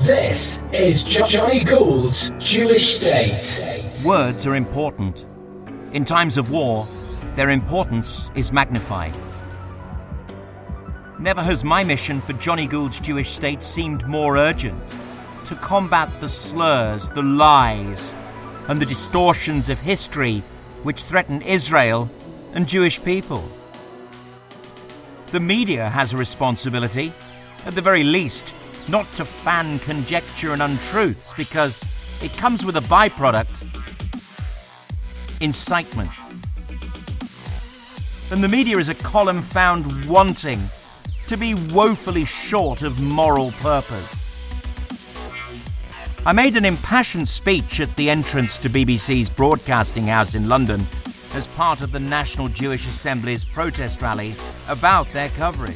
This is Johnny Gould's Jewish State. Words are important. In times of war, their importance is magnified. Never has my mission for Johnny Gould's Jewish State seemed more urgent. To combat the slurs, the lies, and the distortions of history which threaten Israel and Jewish people. The media has a responsibility, at the very least, not to fan conjecture and untruths, because it comes with a byproduct: incitement. And the media is a column found wanting to be woefully short of moral purpose. I made an impassioned speech at the entrance to BBC's Broadcasting House in London as part of the National Jewish Assembly's protest rally about their coverage.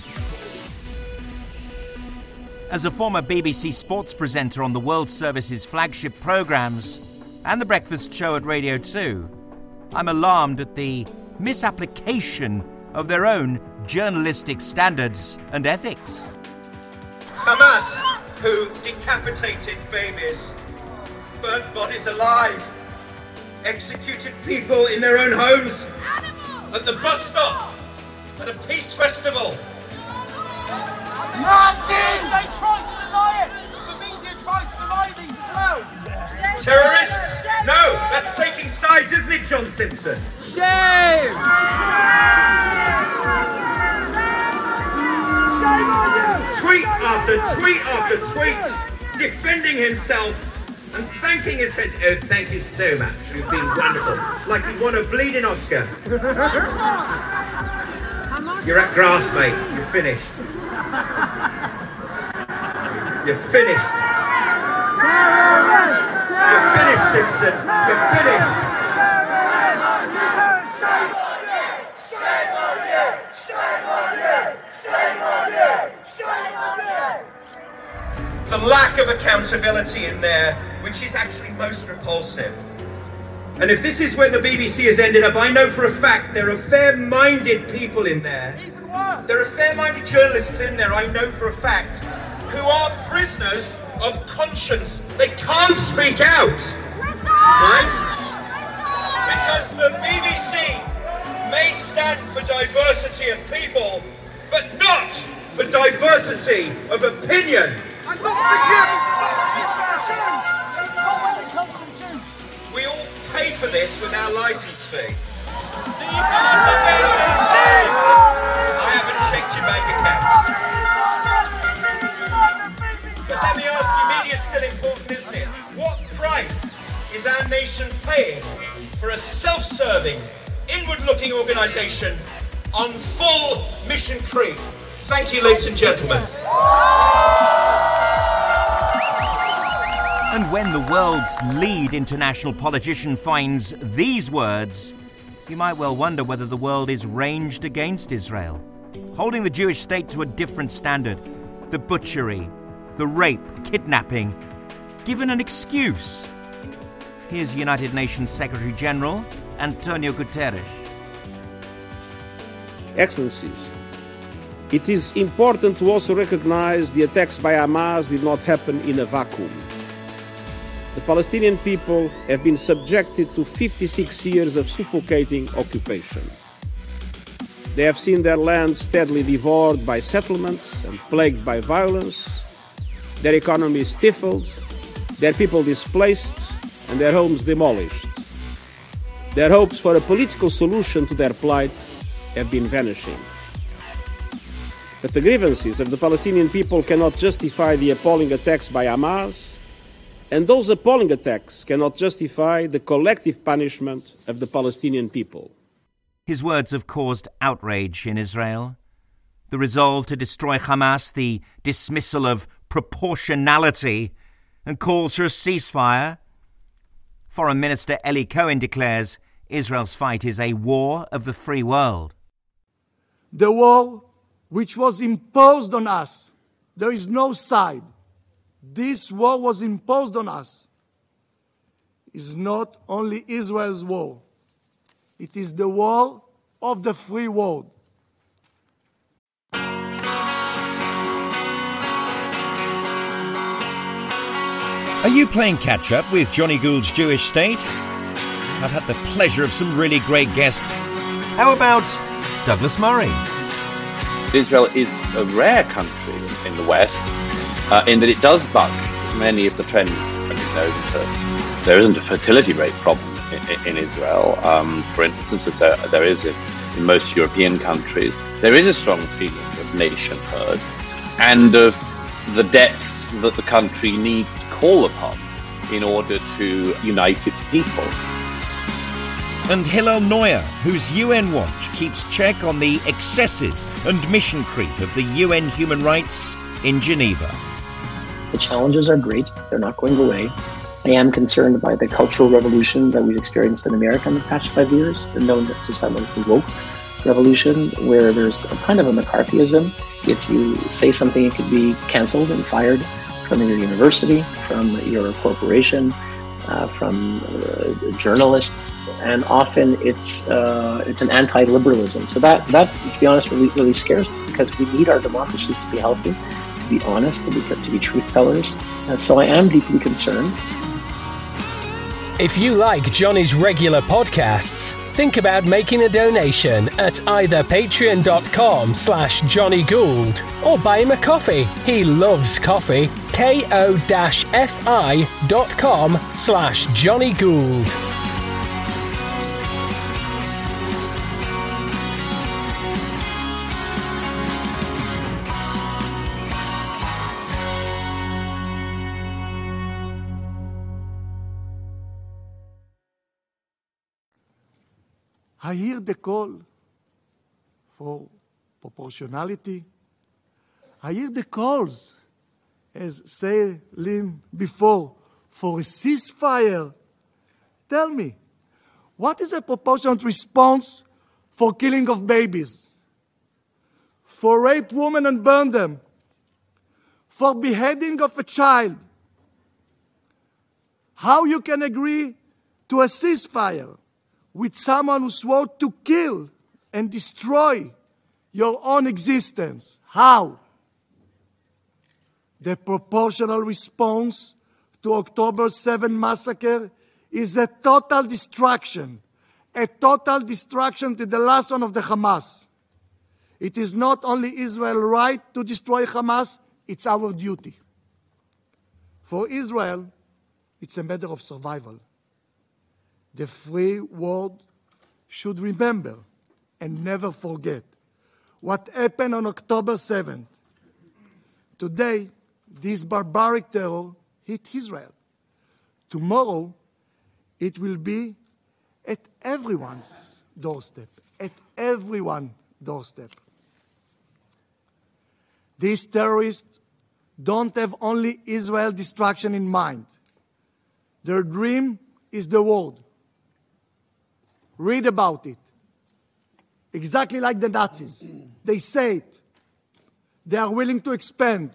As a former BBC sports presenter on the World Service's flagship programmes and the breakfast show at Radio 2, I'm alarmed at the misapplication of their own journalistic standards and ethics. Hamas, who decapitated babies, burnt bodies alive, executed people in their own homes, at the bus stop, at a peace festival. Nazis! They try to deny it! The media tries to deny these as well! Terrorists? No, that's taking sides, isn't it, John Simpson? Shame! Shame on you! Tweet after tweet after tweet, defending himself and thanking his friends. Oh, thank you so much. You've been wonderful. Like he won a bleeding Oscar. You're at grass, mate. You're finished. You're finished. You're finished, Simpson. You're finished. The lack of accountability in there, which is actually most repulsive. And if this is where the BBC has ended up, I know for a fact there are fair-minded people in there. There are fair-minded journalists in there, I know for a fact, who are prisoners of conscience. They can't speak out, right? Because the BBC may stand for diversity of people, but not for diversity of opinion. We all pay for this with our license fee. I haven't checked your bank accounts. But let me ask you, media is still important, isn't it? What price is our nation paying for a self-serving, inward-looking organisation on full mission creep? Thank you, ladies and gentlemen. And when the world's lead international politician finds these words, you might well wonder whether the world is ranged against Israel, holding the Jewish state to a different standard. The butchery, the rape, kidnapping, given an excuse. Here's United Nations Secretary General Antonio Guterres. Excellencies, it is important to also recognize the attacks by Hamas did not happen in a vacuum. The Palestinian people have been subjected to 56 years of suffocating occupation. They have seen their land steadily devoured by settlements and plagued by violence, their economy stifled, their people displaced, and their homes demolished. Their hopes for a political solution to their plight have been vanishing. But the grievances of the Palestinian people cannot justify the appalling attacks by Hamas, and those appalling attacks cannot justify the collective punishment of the Palestinian people. His words have caused outrage in Israel. The resolve to destroy Hamas, the dismissal of proportionality, and calls for a ceasefire. Foreign Minister Eli Cohen declares Israel's fight is a war of the free world. The war which was imposed on us, there is no side. This war was imposed on us. Is not only Israel's war. It is the war of the free world. Are you playing catch-up with Johnny Gould's Jewish State? I've had the pleasure of some really great guests. How about Douglas Murray? Israel is a rare country in the West in that it does buck many of the trends. I mean, there isn't a fertility rate problem in Israel. For instance, as there is in most European countries, there is a strong feeling of nationhood and of the depths that the country needs to call upon in order to unite its people. And Hillel Neuer, whose UN Watch keeps check on the excesses and mission creep of the UN human rights in Geneva. The challenges are great. They're not going away. I am concerned by the cultural revolution that we've experienced in America in the past 5 years, known to some as the woke revolution, where there's a kind of a McCarthyism. If you say something, it could be canceled and fired from your university, from your corporation, from a journalist, and often it's an anti-liberalism. So that to be honest, really scares me, because we need our democracies to be healthy, to be honest, to be truth tellers. So I am deeply concerned. If you like Johnny's regular podcasts, think about making a donation at either patreon.com/Johnny Gould or buy him a coffee. He loves coffee. ko-fi.com/Johnny Gould. I hear the call for proportionality. I hear the calls, as said Lynn before, for a ceasefire. Tell me, what is a proportionate response for killing of babies? For rape women and burn them? For beheading of a child? How you can agree to a ceasefire with someone who swore to kill and destroy your own existence? How? The proportional response to October 7 massacre is a total destruction to the last one of the Hamas. It is not only Israel's right to destroy Hamas, it's our duty. For Israel, it's a matter of survival. The free world should remember and never forget what happened on October 7th. Today, this barbaric terror hit Israel. Tomorrow, it will be at everyone's doorstep. At everyone's doorstep. These terrorists don't have only Israel destruction in mind. Their dream is the world. Read about it. Exactly like the Nazis. They say it. They are willing to expand.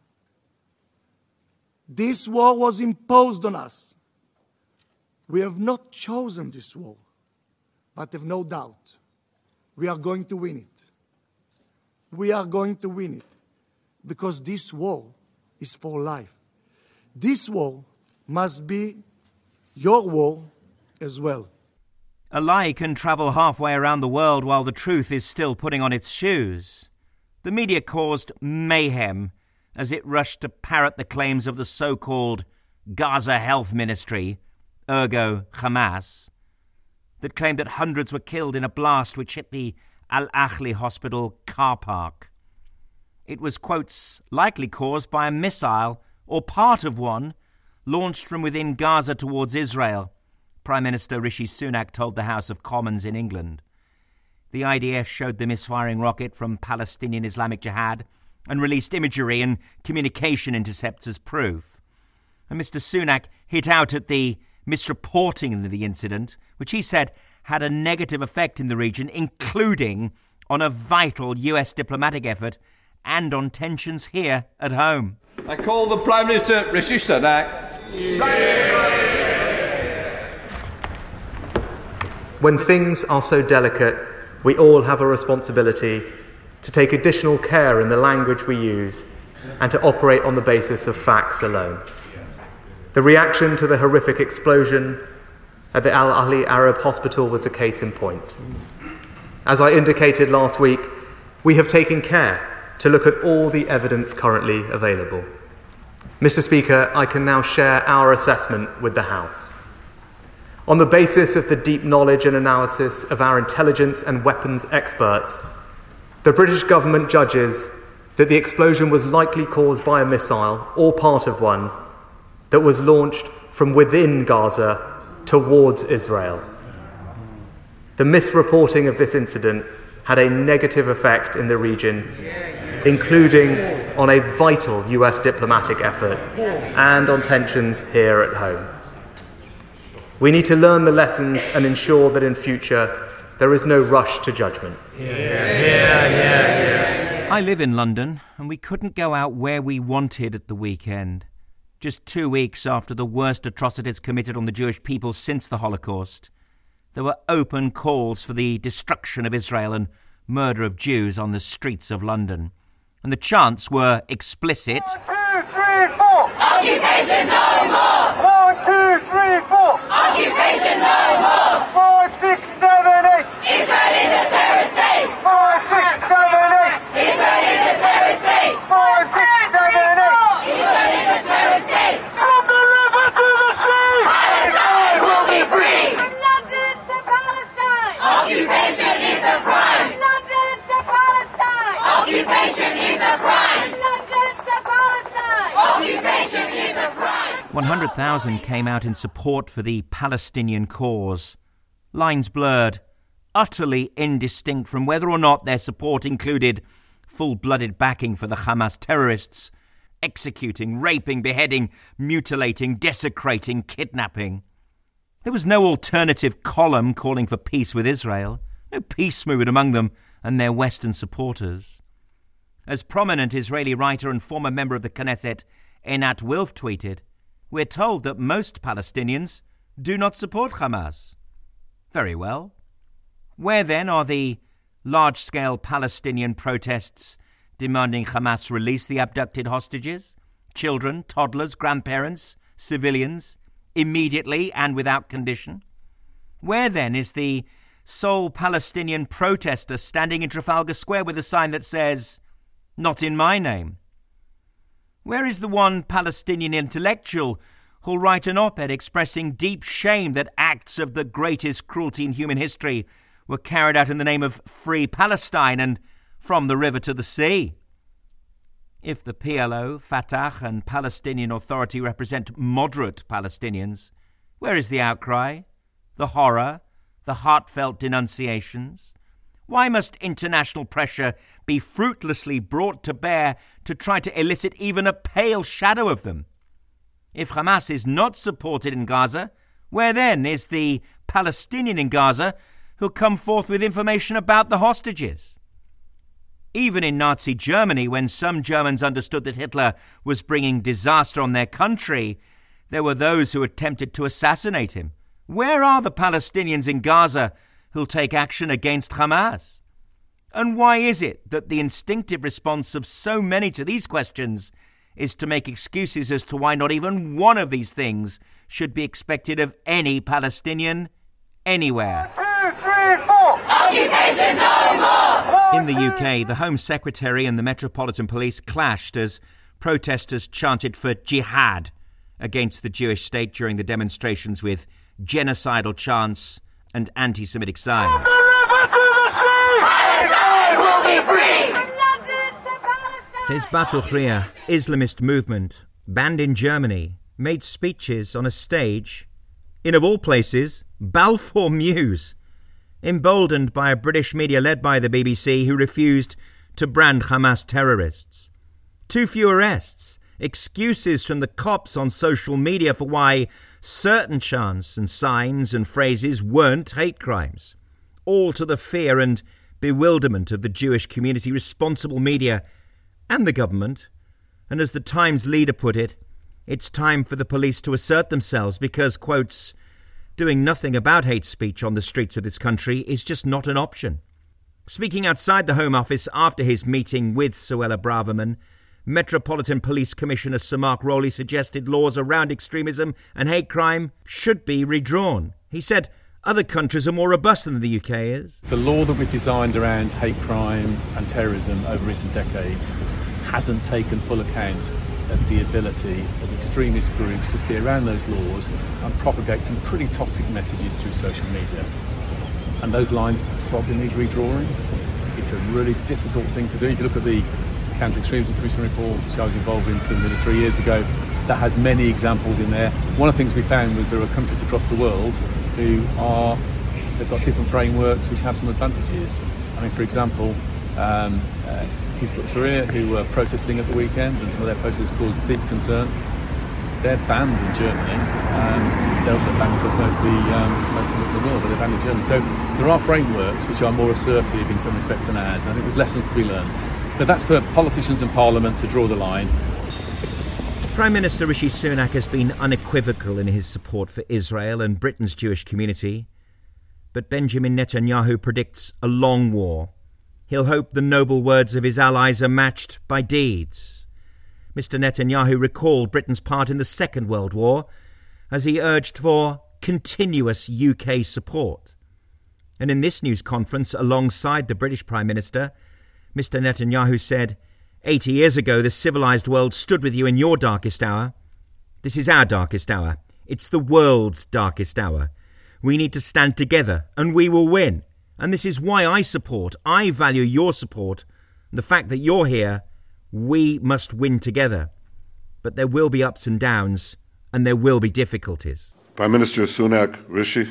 This war was imposed on us. We have not chosen this war, but have no doubt we are going to win it. We are going to win it because this war is for life. This war must be your war as well. A lie can travel halfway around the world while the truth is still putting on its shoes. The media caused mayhem as it rushed to parrot the claims of the so-called Gaza Health Ministry, ergo Hamas, that claimed that hundreds were killed in a blast which hit the Al-Ahli hospital car park. It was, quotes, likely caused by a missile, or part of one, launched from within Gaza towards Israel, Prime Minister Rishi Sunak told the House of Commons in England. The IDF showed the misfiring rocket from Palestinian Islamic Jihad and released imagery and communication intercepts as proof. And Mr. Sunak hit out at the misreporting of the incident, which he said had a negative effect in the region, including on a vital US diplomatic effort and on tensions here at home. I call the Prime Minister Rishi Sunak. When things are so delicate, we all have a responsibility to take additional care in the language we use and to operate on the basis of facts alone. The reaction to the horrific explosion at the Al Ahli Arab Hospital was a case in point. As I indicated last week, we have taken care to look at all the evidence currently available. Mr. Speaker, I can now share our assessment with the House. On the basis of the deep knowledge and analysis of our intelligence and weapons experts, the British government judges that the explosion was likely caused by a missile, or part of one, that was launched from within Gaza towards Israel. The misreporting of this incident had a negative effect in the region, including on a vital US diplomatic effort and on tensions here at home. We need to learn the lessons and ensure that in future there is no rush to judgment. I live in London, and we couldn't go out where we wanted at the weekend. Just 2 weeks after the worst atrocities committed on the Jewish people since the Holocaust, there were open calls for the destruction of Israel and murder of Jews on the streets of London. And the chants were explicit. 1, 2, 3, 4. Occupation no more! 1, 2, 3, 4. Occupation no more! 5, 6, 7, 8. Israel is a terrorist state! 5, 6, 7, 8. Israel is a terrorist state! 5, 6, 7, 8. Israel is a terrorist state! From the river to the sea! Palestine will be free! From London to Palestine! Occupation is a crime! From London to Palestine! Occupation is a crime! From London to Palestine! Occupation is a crime! 100,000 came out in support for the Palestinian cause. Lines blurred, utterly indistinct from whether or not their support included full-blooded backing for the Hamas terrorists, executing, raping, beheading, mutilating, desecrating, kidnapping. There was no alternative column calling for peace with Israel, no peace movement among them and their Western supporters. As prominent Israeli writer and former member of the Knesset, Einat Wilf, tweeted, "We're told that most Palestinians do not support Hamas." Very well. Where then are the large-scale Palestinian protests demanding Hamas release the abducted hostages, children, toddlers, grandparents, civilians, immediately and without condition? Where then is the sole Palestinian protester standing in Trafalgar Square with a sign that says, "Not in my name"? Where is the one Palestinian intellectual who'll write an op-ed expressing deep shame that acts of the greatest cruelty in human history were carried out in the name of free Palestine and from the river to the sea? If the PLO, Fatah and Palestinian Authority represent moderate Palestinians, where is the outcry, the horror, the heartfelt denunciations? Why must international pressure be fruitlessly brought to bear to try to elicit even a pale shadow of them? If Hamas is not supported in Gaza, where then is the Palestinian in Gaza who'll come forth with information about the hostages? Even in Nazi Germany, when some Germans understood that Hitler was bringing disaster on their country, there were those who attempted to assassinate him. Where are the Palestinians in Gaza who'll take action against Hamas? And why is it that the instinctive response of so many to these questions is to make excuses as to why not even one of these things should be expected of any Palestinian anywhere? 2, 3, 4. Occupation no more! In the UK, the Home Secretary and the Metropolitan Police clashed as protesters chanted for jihad against the Jewish state during the demonstrations with genocidal chants and anti-Semitic signs. From the river to the sea! Palestine will be free! From London to Palestine! Hizb ut-Tahrir, Islamist movement, banned in Germany, made speeches on a stage in, of all places, Balfour Mews, emboldened by a British media led by the BBC who refused to brand Hamas terrorists. Too few arrests, excuses from the cops on social media for why certain chants and signs and phrases weren't hate crimes, all to the fear and bewilderment of the Jewish community, responsible media and the government. And as the Times leader put it, it's time for the police to assert themselves because, quotes, doing nothing about hate speech on the streets of this country is just not an option. Speaking outside the Home Office after his meeting with Suella Braverman, Metropolitan Police Commissioner Sir Mark Rowley suggested laws around extremism and hate crime should be redrawn. He said other countries are more robust than the UK is. The law that we've designed around hate crime and terrorism over recent decades hasn't taken full account of the ability of extremist groups to steer around those laws and propagate some pretty toxic messages through social media. And those lines probably need redrawing. It's a really difficult thing to do. If you look at the Counter-Extremism Commission report, which I was involved in nearly 3 years ago, that has many examples in there. One of the things we found was there are countries across the world they've got different frameworks which have some advantages. I mean, for example, Hizb ut-Tahrir, who were protesting at the weekend, and some of their protests caused deep concern. They're banned in Germany. They're also banned across most of the world, but they're banned in Germany. So there are frameworks which are more assertive in some respects than ours, and I think there's lessons to be learned. But that's for politicians and Parliament to draw the line. Prime Minister Rishi Sunak has been unequivocal in his support for Israel and Britain's Jewish community. But Benjamin Netanyahu predicts a long war. He'll hope the noble words of his allies are matched by deeds. Mr. Netanyahu recalled Britain's part in the Second World War as he urged for continuous UK support. And in this news conference alongside the British Prime Minister, Mr. Netanyahu said, 80 years ago, the civilised world stood with you in your darkest hour. This is our darkest hour. It's the world's darkest hour. We need to stand together, and we will win. And this is why I value your support. The fact that you're here, we must win together. But there will be ups and downs, and there will be difficulties. Prime Minister Sunak, Rishi,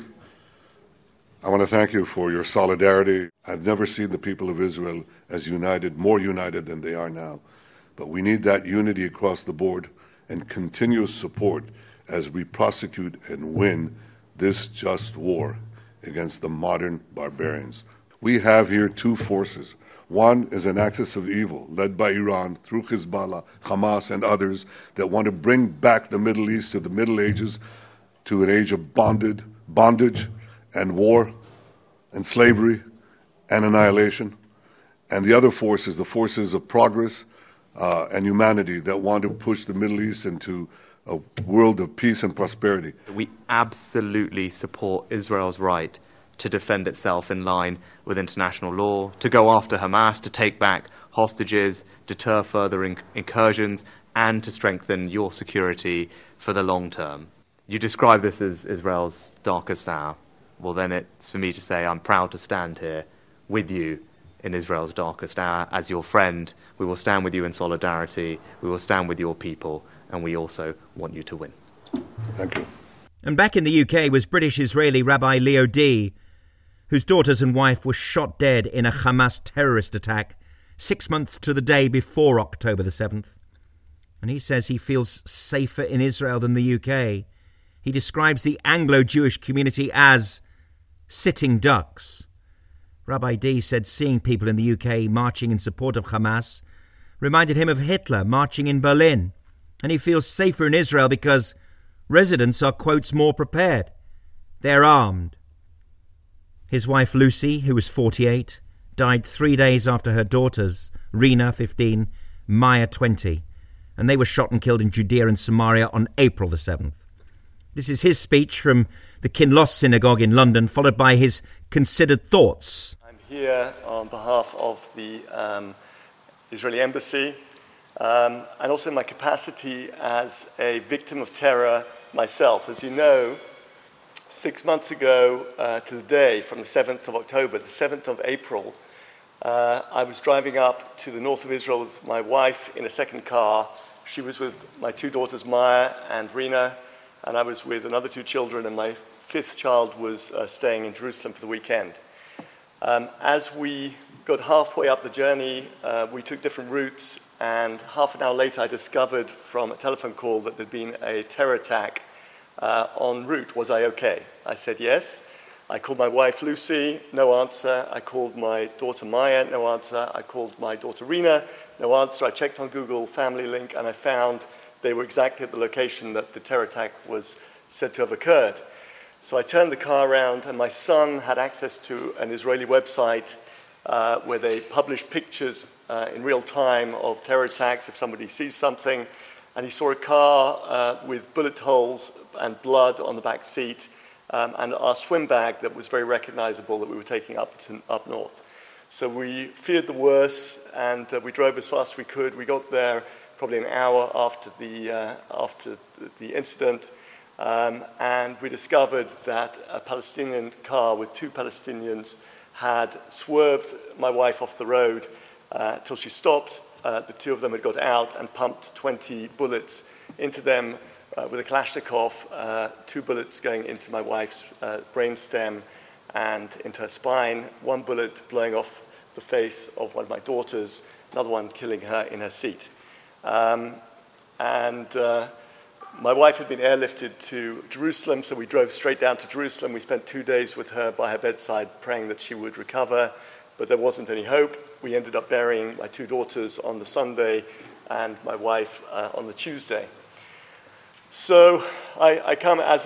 I want to thank you for your solidarity. I've never seen the people of Israel as united, more united than they are now. But we need that unity across the board and continuous support as we prosecute and win this just war against the modern barbarians. We have here two forces. One is an axis of evil led by Iran through Hezbollah, Hamas, and others that want to bring back the Middle East to the Middle Ages, to an age of bondage and war and slavery and annihilation. And the other force is the forces of progress and humanity that want to push the Middle East into a world of peace and prosperity. We absolutely support Israel's right to defend itself in line with international law, to go after Hamas, to take back hostages, deter further incursions, and to strengthen your security for the long term. You describe this as Israel's darkest hour. Well, then it's for me to say I'm proud to stand here with you in Israel's darkest hour. As your friend, we will stand with you in solidarity, we will stand with your people, and we also want you to win. Thank you. And back in the UK was British-Israeli Rabbi Leo D., whose daughters and wife were shot dead in a Hamas terrorist attack 6 months to the day before October the 7th. And he says he feels safer in Israel than the UK. He describes the Anglo-Jewish community as sitting ducks. Rabbi D said seeing people in the UK marching in support of Hamas reminded him of Hitler marching in Berlin, and he feels safer in Israel because residents are, quotes, more prepared. They're armed. His wife Lucy, who was 48, died 3 days after her daughters, Rena, 15, Maya, 20, and they were shot and killed in Judea and Samaria on April the 7th. This is his speech from the Kinloss Synagogue in London, followed by his considered thoughts. I'm here on behalf of the Israeli Embassy, and also in my capacity as a victim of terror myself. As you know, 6 months ago to the day, from the 7th of October, the 7th of April, I was driving up to the north of Israel with my wife in a second car. She was with my two daughters, Maya and Rena, and I was with another two children, and my fifth child was staying in Jerusalem for the weekend. As we got halfway up the journey, we took different routes, and half an hour later I discovered from a telephone call that there'd been a terror attack en route. Was I okay? I said yes. I called my wife Lucy, no answer. I called my daughter Maya, no answer. I called my daughter Rena, no answer. I checked on Google Family Link, and I found they were exactly at the location that the terror attack was said to have occurred. So I turned the car around, and my son had access to an Israeli website where they publish pictures in real time of terror attacks if somebody sees something. And he saw a car with bullet holes and blood on the back seat, and our swim bag that was very recognizable that we were taking up north. So we feared the worst, and we drove as fast as we could. We got there probably an hour after the incident, and we discovered that a Palestinian car with 2 Palestinians had swerved my wife off the road till she stopped. The 2 of them had got out and pumped 20 bullets into them with a Kalashnikov, 2 bullets going into my wife's brainstem and into her spine, 1 bullet blowing off the face of one of my daughters, another one killing her in her seat. My wife had been airlifted to Jerusalem, so we drove straight down to Jerusalem. We spent 2 days with her by her bedside praying that she would recover, but there wasn't any hope. We ended up burying my 2 daughters on the Sunday and my wife on the Tuesday. So I come as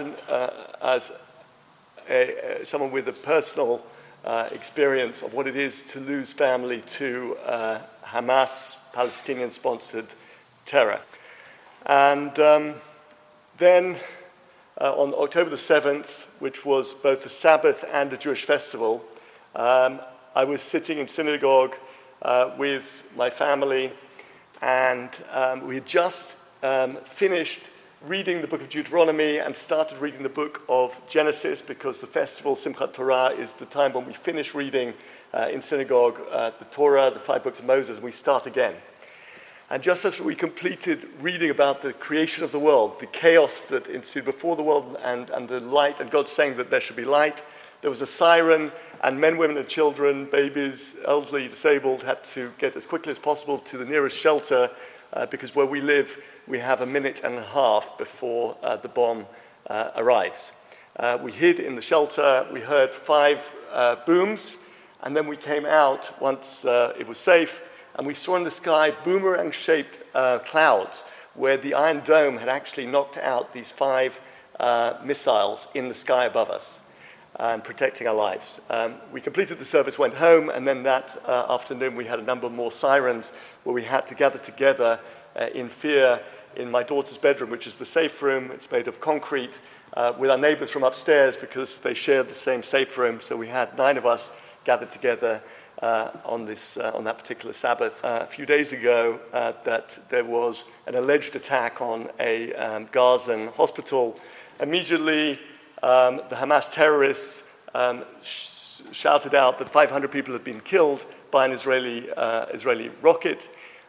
someone with a personal experience of what it is to lose family to Hamas, Palestinian-sponsored terror. And then on October the 7th, which was both a Sabbath and a Jewish festival, I was sitting in synagogue with my family, and we had just finished reading the book of Deuteronomy and started reading the book of Genesis, because the festival, Simchat Torah, is the time when we finish reading in synagogue the Torah, the 5 books of Moses, and we start again. And just as we completed reading about the creation of the world, the chaos that ensued before the world and the light, and God saying that there should be light, there was a siren, and men, women, and children, babies, elderly, disabled, had to get as quickly as possible to the nearest shelter, because where we live, we have a minute and a half before the bomb arrives. We hid in the shelter, we heard 5 booms, and then we came out once it was safe, and we saw in the sky boomerang-shaped clouds where the Iron Dome had actually knocked out these 5 missiles in the sky above us and protecting our lives. We completed the service, went home, and then that afternoon we had a number more sirens where we had to gather together in fear in my daughter's bedroom, which is the safe room. It's made of concrete, with our neighbors from upstairs because they shared the same safe room. So we had 9 of us gathered together on that particular Sabbath. A few days ago, that there was an alleged attack on a Gazan hospital. Immediately, the Hamas terrorists shouted out that 500 people had been killed by an Israeli rocket.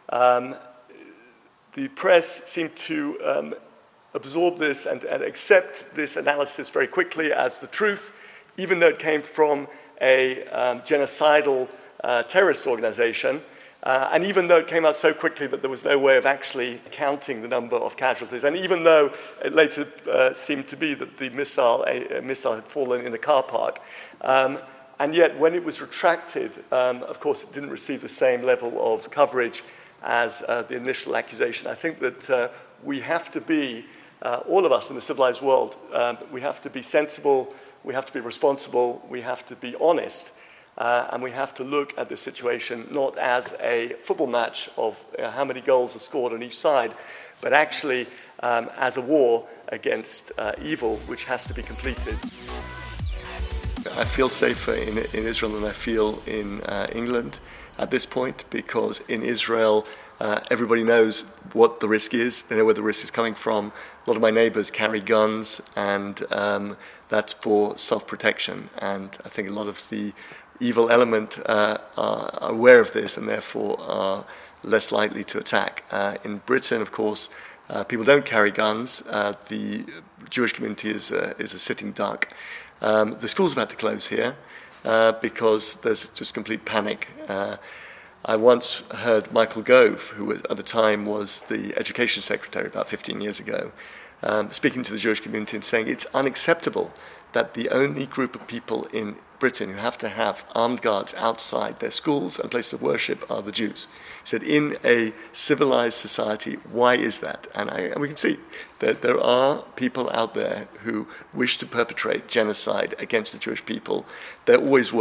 The press seemed to absorb this and accept this analysis very quickly as the truth, even though it came from a genocidal terrorist organization, and even though it came out so quickly that there was no way of actually counting the number of casualties, and even though it later seemed to be that the missile had fallen in a car park, and yet when it was retracted, of course it didn't receive the same level of coverage as the initial accusation. I think that we have to be, all of us in the civilized world, we have to be sensible, we have to be responsible, we have to be honest, and we have to look at this situation not as a football match of how many goals are scored on each side, but actually as a war against evil which has to be completed. I feel safer in Israel than I feel in England at this point, because in Israel everybody knows what the risk is. They know where the risk is coming from. A lot of my neighbors carry guns, and that's for self-protection. And I think a lot of the evil element are aware of this and therefore are less likely to attack. In Britain, of course, people don't carry guns. The Jewish community is a sitting duck. The schools have had to close here because there's just complete panic. I once heard Michael Gove, who at the time was the education secretary about 15 years ago, speaking to the Jewish community and saying it's unacceptable that the only group of people in Britain who have to have armed guards outside their schools and places of worship are the Jews. He said, in a civilized society, why is that? And we can see that there are people out there who wish to perpetrate genocide against the Jewish people. There always were.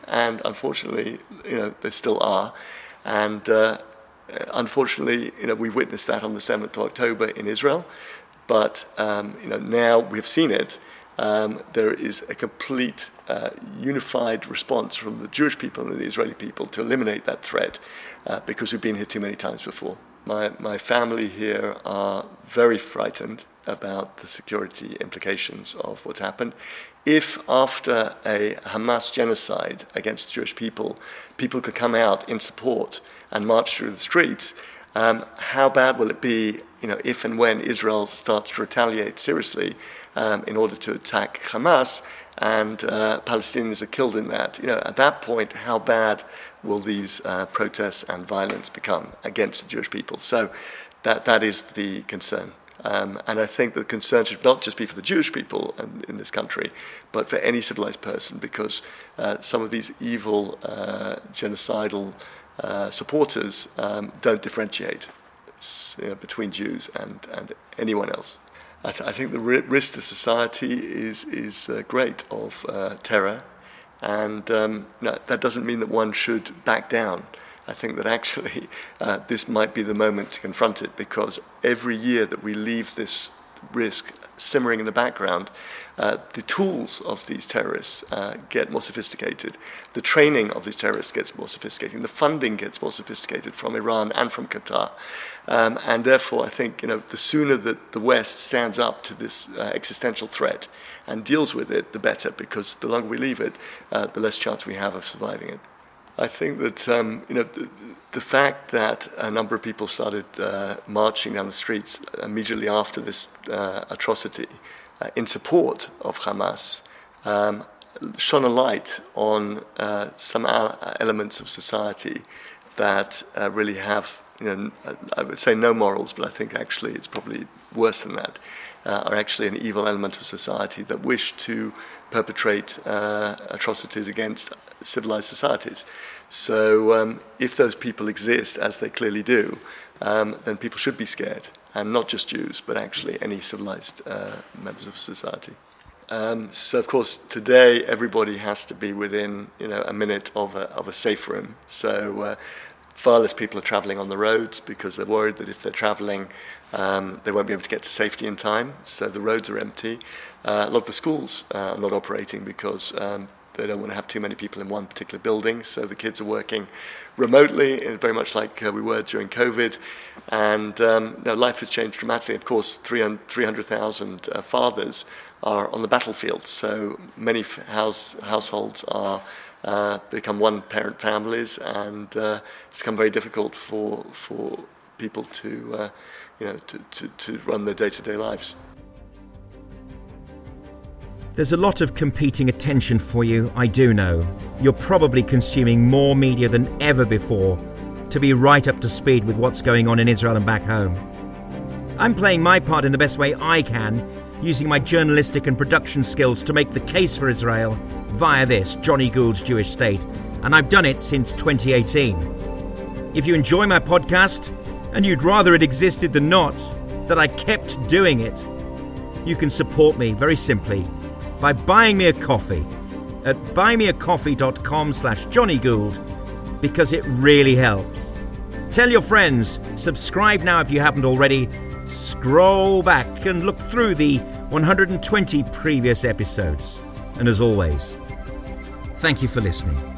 and unfortunately, there still are. And unfortunately, we witnessed that on the 7th of October in Israel. But now we've seen it. There is a complete unified response from the Jewish people and the Israeli people to eliminate that threat because we've been here too many times before. My family here are very frightened about the security implications of what's happened. If after a Hamas genocide against Jewish people could come out in support and march through the streets, how bad will it be, if and when Israel starts to retaliate seriously in order to attack Hamas and Palestinians are killed in that? At that point, how bad will these protests and violence become against the Jewish people? So that is the concern. And I think the concern should not just be for the Jewish people in this country, but for any civilized person, because some of these evil genocidal supporters don't differentiate between Jews and anyone else. I think the risk to society is great of terror, and that doesn't mean that one should back down. I think that actually this might be the moment to confront it, because every year that we leave this risk simmering in the background, the tools of these terrorists get more sophisticated. The training of these terrorists gets more sophisticated. The funding gets more sophisticated from Iran and from Qatar. And therefore, I think the sooner that the West stands up to this existential threat and deals with it, the better, because the longer we leave it, the less chance we have of surviving it. I think that the fact that a number of people started marching down the streets immediately after this atrocity in support of Hamas shone a light on some elements of society that really have, I would say no morals, but I think actually it's probably worse than that, are actually an evil element of society that wish to perpetrate atrocities against civilized societies. So if those people exist, as they clearly do, then people should be scared, and not just Jews, but actually any civilized members of society. So of course today everybody has to be within a minute of a safe room. So far less people are travelling on the roads because they're worried that if they're travelling they won't be able to get to safety in time. So the roads are empty. A lot of the schools are not operating because they don't want to have too many people in one particular building, so the kids are working remotely, very much like we were during COVID. And life has changed dramatically. Of course, 300,000 fathers are on the battlefield, so many households are become one-parent families, and it's become very difficult for people to run their day-to-day lives. There's a lot of competing attention for you, I do know. You're probably consuming more media than ever before to be right up to speed with what's going on in Israel and back home. I'm playing my part in the best way I can, using my journalistic and production skills to make the case for Israel via this, Johnny Gould's Jewish State, and I've done it since 2018. If you enjoy my podcast, and you'd rather it existed than not, that I kept doing it, you can support me very simply by buying me a coffee at buymeacoffee.com/Johnny Gould, because it really helps. Tell your friends, subscribe now if you haven't already, scroll back and look through the 120 previous episodes. And as always, thank you for listening.